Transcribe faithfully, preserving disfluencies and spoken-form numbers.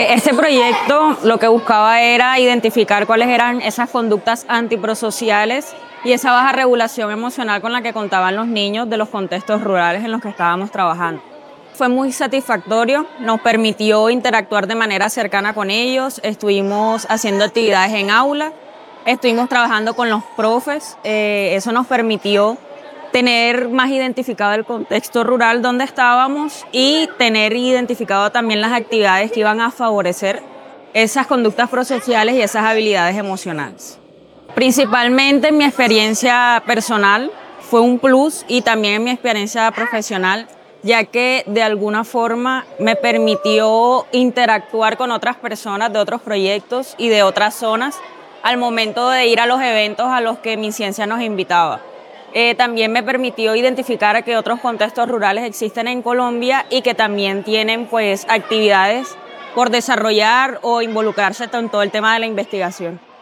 Este proyecto lo que buscaba era identificar cuáles eran esas conductas antiprosociales y esa baja regulación emocional con la que contaban los niños de los contextos rurales en los que estábamos trabajando. Fue muy satisfactorio, nos permitió interactuar de manera cercana con ellos, estuvimos haciendo actividades en aula, estuvimos trabajando con los profes, eh, eso nos permitió tener más identificado el contexto rural donde estábamos y tener identificado también las actividades que iban a favorecer esas conductas prosociales y esas habilidades emocionales. Principalmente en mi experiencia personal fue un plus y también en mi experiencia profesional, ya que de alguna forma me permitió interactuar con otras personas de otros proyectos y de otras zonas al momento de ir a los eventos a los que mi ciencia nos invitaba. Eh, también me permitió identificar que otros contextos rurales existen en Colombia y que también tienen pues actividades por desarrollar o involucrarse en todo el tema de la investigación.